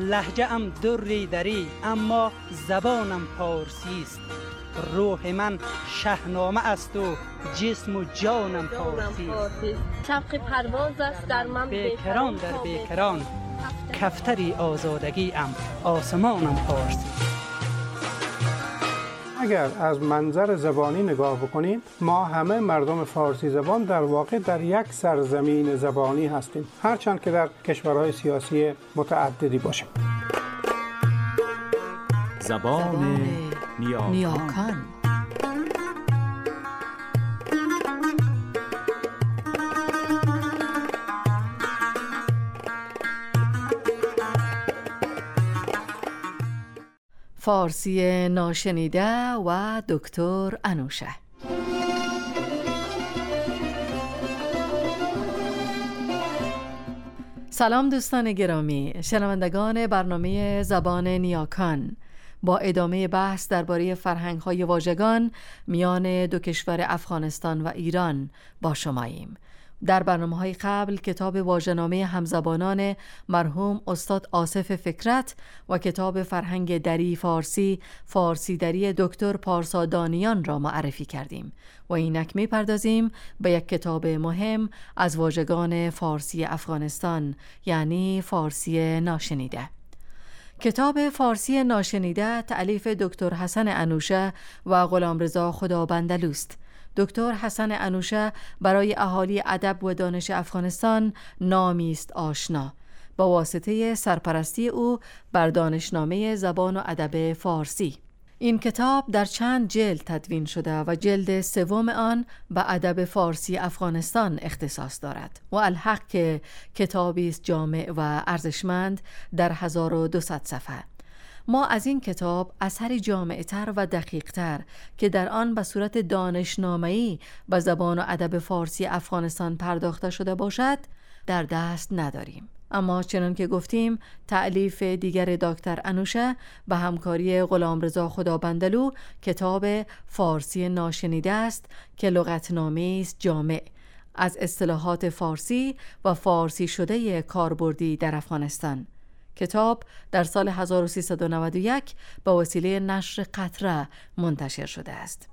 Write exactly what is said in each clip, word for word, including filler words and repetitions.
لهجه ام دری دری اما زبانم فارسی است. روح من شهنامه است و جسم و جانم فارسی است. شوق پرواز است در من بیکران در بیکران، کفتری آزادگی ام آسمانم فارسی. اگر از منظر زبانی نگاه بکنیم، ما همه مردم فارسی زبان در واقع در یک سرزمین زبانی هستیم، هرچند که در کشورهای سیاسی متعددی باشیم. زبان نیاکان, نیاکان. فارسی ناشنیده و دکتر انوشه. سلام دوستان گرامی، شنوندگان برنامه زبان نیاکان. با ادامه بحث درباره فرهنگ‌های واژگان میان دو کشور افغانستان و ایران با شماییم. در برنامه‌های قبل کتاب واژه‌نامه همزبانان مرحوم استاد آصف فکرت و کتاب فرهنگ دری فارسی فارسی دری دکتر پارسا دانیان را معرفی کردیم و اینک می‌پردازیم به یک کتاب مهم از واژگان فارسی افغانستان، یعنی فارسی ناشنیده. کتاب فارسی ناشنیده تألیف دکتر حسن انوشه و غلامرضا خدابندلوست. دکتر حسن انوشه برای اهالی ادب و دانش افغانستان نامی است آشنا. با واسطه سرپرستی او بر دانشنامه زبان و ادب فارسی. این کتاب در چند جلد تدوین شده و جلد سوم آن به ادب فارسی افغانستان اختصاص دارد و الحق که کتابی است جامع و ارزشمند در هزار و دوصد صفحه. ما از این کتاب اثری جامع‌تر و دقیق‌تر که در آن به صورت دانشنامه‌ای به زبان و ادب فارسی افغانستان پرداخته شده باشد در دست نداریم. اما چنان که گفتیم تألیف دیگر دکتر انوشه به همکاری غلامرضا خدابندلو کتاب فارسی ناشنیده است که لغتنامه‌ای است جامع از اصطلاحات فارسی و فارسی شده کاربردی در افغانستان. کتاب در سال هزار و سیصد و نود و یک به وسیله نشر قطره منتشر شده است.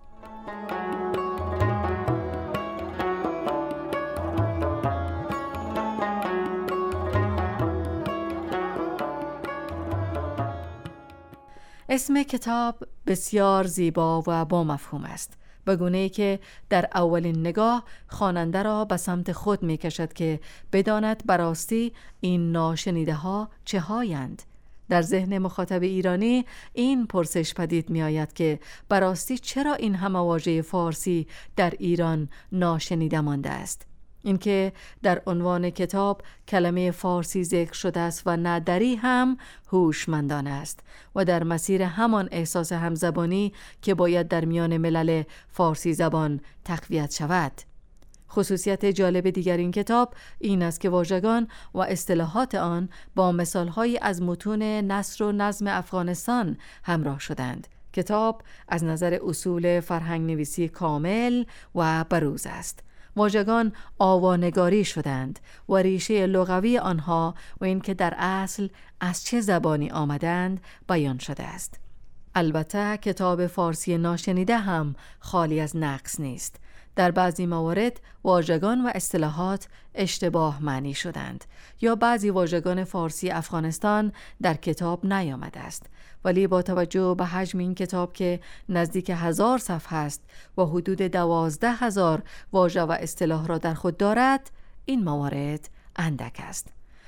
اسم کتاب بسیار زیبا و با مفهوم است، به گونه‌ای که در اولین نگاه خواننده را به سمت خود می کشد که بداند براستی این ناشنیده ها چه هایند. در ذهن مخاطب ایرانی این پرسش پدید می آید که براستی چرا این همه واژه فارسی در ایران ناشنیده مانده است. اینکه در عنوان کتاب کلمه فارسی ذکر شده است و نه دری هم هوشمندانه است و در مسیر همان احساس همزبانی که باید در میان ملل فارسی زبان تقویت شود. خصوصیت جالب دیگر این کتاب این است که واژگان و اصطلاحات آن با مثالهایی از متون نثر و نظم افغانستان همراه شدند. کتاب از نظر اصول فرهنگ نویسی کامل و بروز است. واژگان آوانگاری شدند و ریشه لغوی آنها و اینکه در اصل از چه زبانی آمدند بیان شده است. البته کتاب فارسی ناشنیده هم خالی از نقص نیست. در بعضی موارد واژگان و اصطلاحات اشتباه معنی شدند یا بعضی واژگان فارسی افغانستان در کتاب نیامده است، ولی با توجه به حجم این کتاب که نزدیک هزار صفحه است و حدود دوازده هزار واژه و اصطلاح را در خود دارد، این موارد اندک است.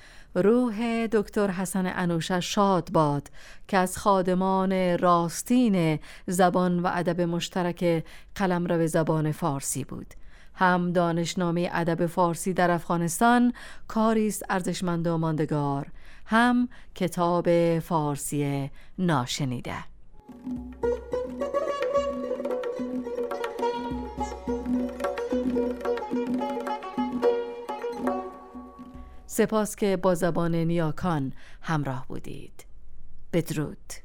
روح دکتر حسن انوشه شاد باد که از خادمان راستین زبان و ادب مشترک قلمرو زبان فارسی بود. هم دانشنامه ادب فارسی در افغانستان کاری است ارزشمند و ماندگار، هم کتاب فارسی ناشنیده. سپاس که با زبان نیاکان همراه بودید. بدرود.